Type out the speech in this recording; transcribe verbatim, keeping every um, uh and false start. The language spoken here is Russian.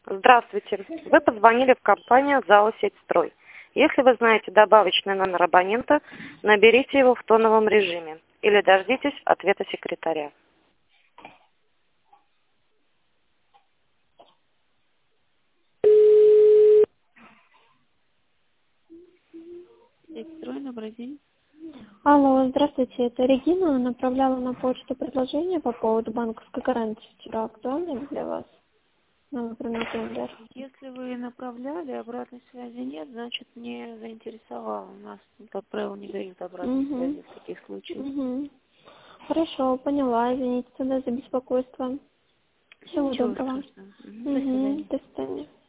Здравствуйте. Вы позвонили в компанию ЗАО «Сетьстрой». Если вы знаете добавочный номер абонента, наберите его в тоновом режиме или дождитесь ответа секретаря. Сетьстрой, добрый день. Алло, здравствуйте, это Регина. Направляла на почту предложение по поводу банковской гарантии вчера. Актуально ли для вас? Нам, например, тендер. Если вы направляли, обратной связи нет, значит не заинтересовало. У нас, как правило, не дают обратной Угу. связи в таких случаях. Угу. Хорошо, поняла. Извините тогда за беспокойство. Всего Ничего доброго. страшного. Мгм. До Угу. свидания. До свидания.